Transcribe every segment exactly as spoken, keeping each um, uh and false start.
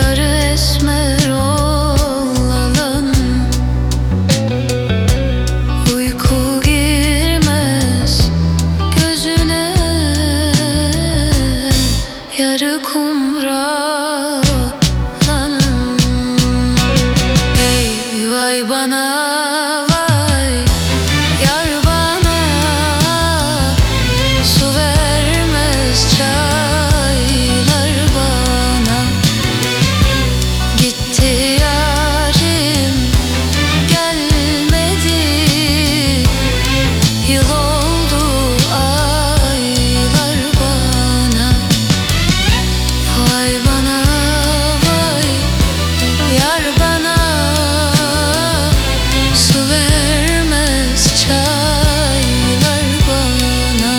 Sarı esmer olalım, uyku girmez gözüne. Yarı kumralım. Ey vay bana, vay yar bana, su vermez çaylar bana. Gitti yarim, gelmedi, yıl oldu aylar bana. Vay bana, vay yar bana, su vermez çaylar bana.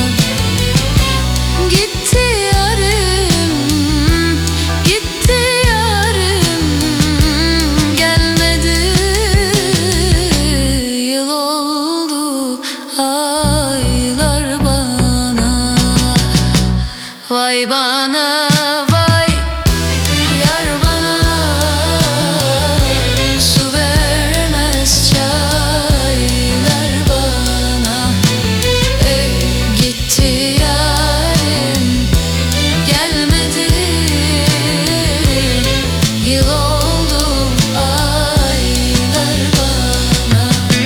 Gitti yarim, gitti yarim, gelmedi, yıl oldu aylar bana. Vay bana, vay yar bana, su vermez çaylar bana. Ey gitti yarim, gelmedi, yıl oldu aylar bana.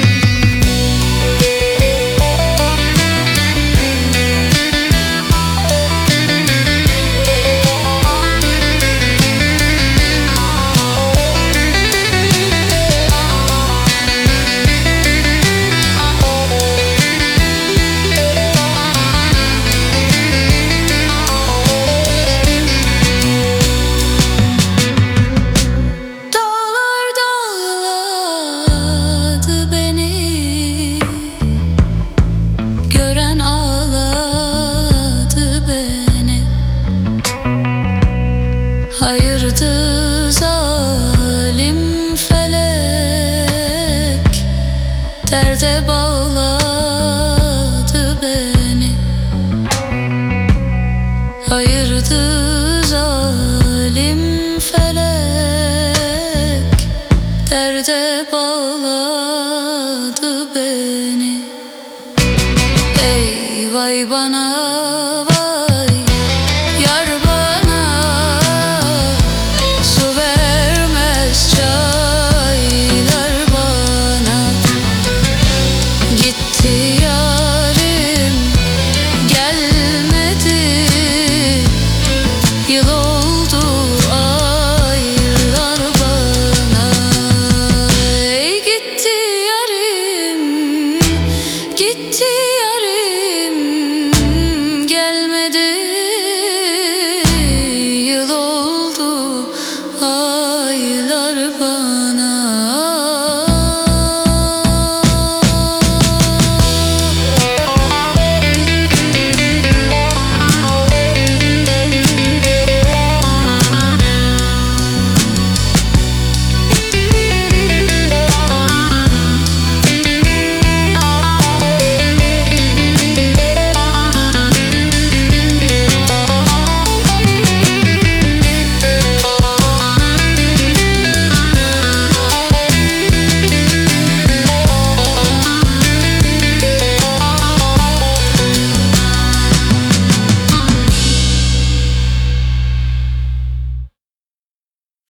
Dağlar dağladı beni, gören ağladı beni. Hayırdı zalim felek, derde bağladı beni. Hayırdı zalim felek, derde bağladı beni. Ey vay bana, vay yar bana, su vermez çaylar bana. Gitti yarim, gelmedi, yıl oldu aylar bana. Ey gitti yarim, gitti yarim, gelmedi, yıl oldu aylar bana.